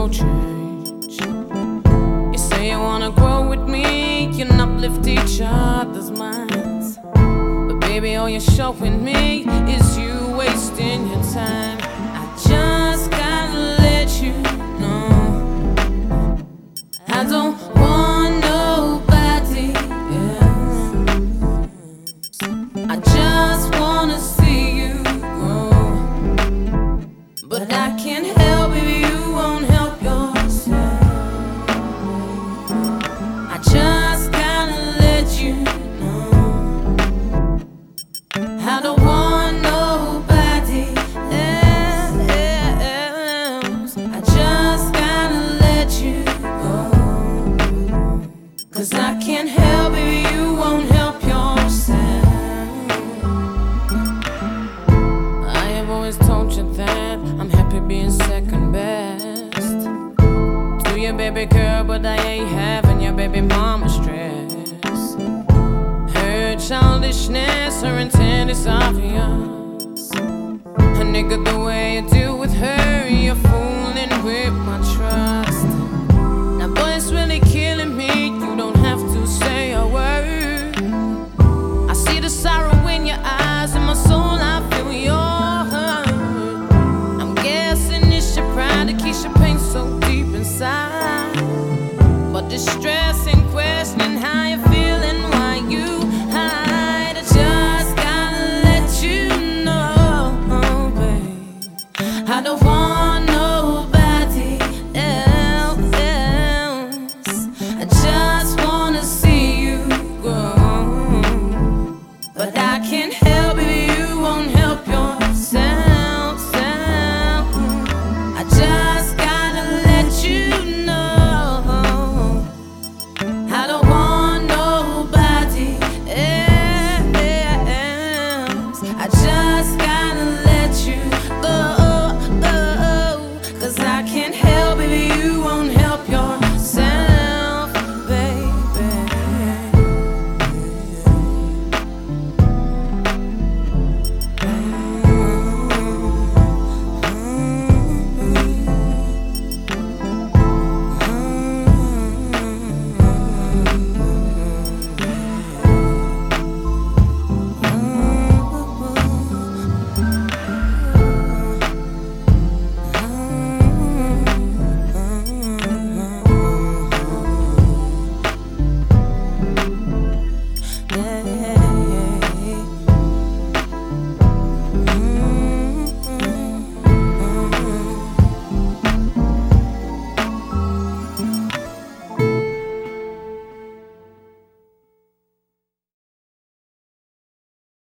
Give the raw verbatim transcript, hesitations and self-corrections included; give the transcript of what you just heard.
no change. You say you wanna grow with me, you can uplift each other's minds. But baby, all you're showing me is you wasting your time. I just gotta let you know I don't want nobody else. I just wanna see you grow, but I can't help if you won't help yourself. I just gotta let you know I don't want nobody else. I just gotta let you go, 'cause I can't help if you won't help yourself. I have always told you that I'm happy being second best to your baby girl, but I ain't having your baby mama stress. Her childishness, her intent is obvious. A nigga, the way you deal with her, you're fooling with my trust. Now boy, it's really killing me, you don't have to say a word. I see the sorrow in your eyes, in my soul I feel your hurt. I'm guessing it's your pride that keeps your pain so deep inside, but this stress